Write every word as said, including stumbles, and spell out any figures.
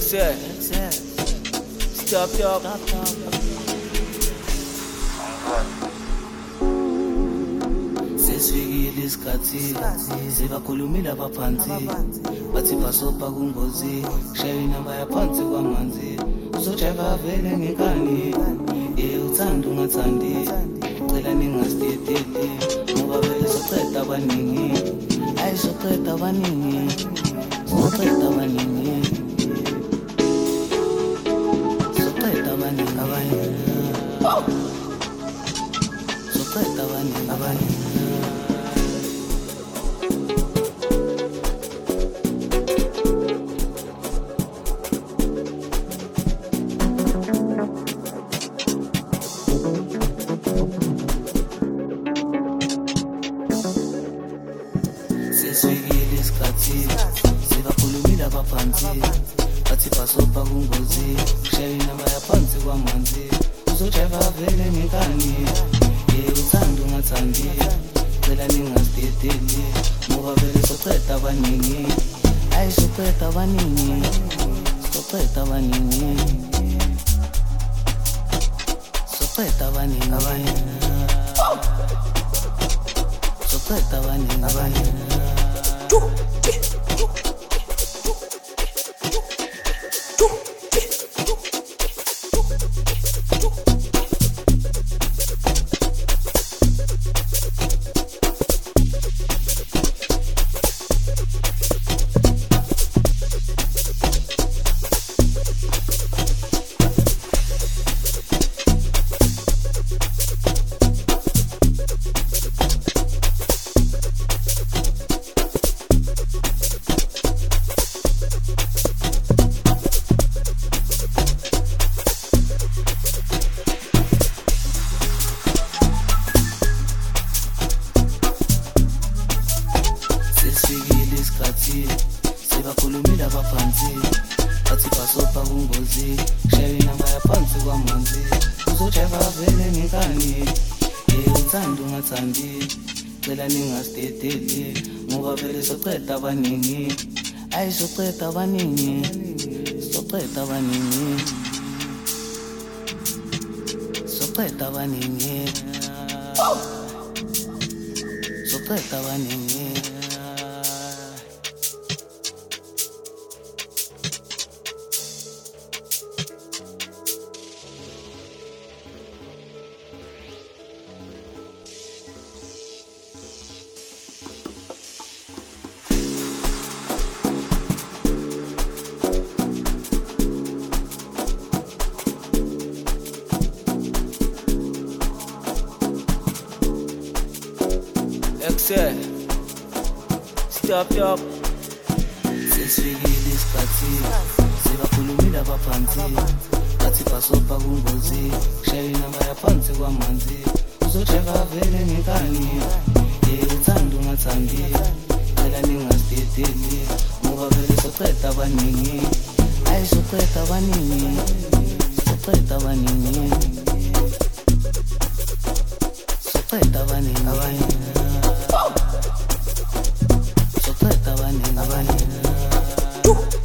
Excel. Stop, stop. Sesifikile isikhathi sibakhulumile abaphansi bathi basopa kungozi shaya inamba yaphansi kwamanzi uzojayiva vele ngekani ye uthanda ungathandi cela ningasidedeli ngoba vele soqeda abaningi ayi soqeda abaningi soqeda abaningi soqeda abaningi abaningi soqeda abaningi abaningi sesifikile isikhathi sibakhulumile abaphansi bathi basopa kungozi shaya inamba yaphansi kwamanzi uzojayiva vele ngekani ye uthanda ungathandi cela ningasidedeli ngoba vele soqeda abaningi ayi soqeda abaningi soqeda abaningi soqeda abaningi abaningi soqeda abaningi abaningi sesifikile isikhathi sibakhulumile abaphansi bathi basopa kungozi shaya inamba yaphansi kwamanzi uzojayiva vele ngekani ye uthanda ungathandi cela ningasidedeli ngoba vele soqeda abaningi ayi soqeda abaningi soqeda abaningi soqeda abaningi soqeda abaningi Excel. Stop, stop. Sesifikile isikhathi sibakhulumile abaphansi bathi basopa kungozi shaya inamba yaphansi kwamanzi uzojayiva vele ngekani ye uthanda ungathandi cela ningasidedeli ngoba vele soqeda abaningi ayi soqeda abaningi soqeda abaningi soqeda abaningi abaningi soqeda abaningi abaningi